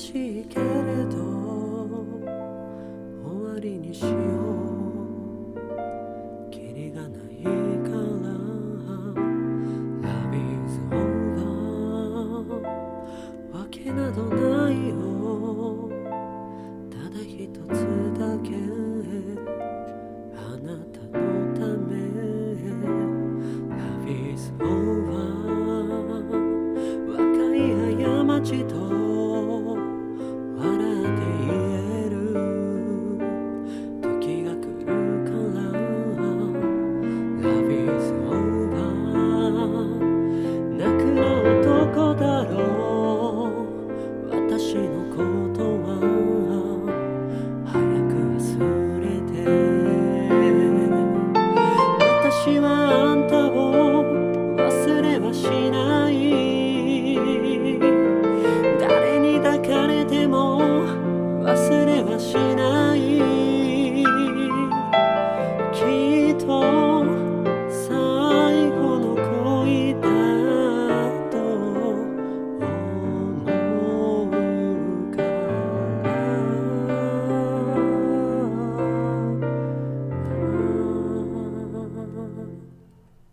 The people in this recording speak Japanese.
しいけれど終わりにしよう。キリがないから Love is over わけなどないよ。ただ一つだけあなたのため Love is over 若い過ちと笑って言える時が来るから Love is over 泣くのどこだろう。私のことは早く忘れて。私はあんたを忘れはしない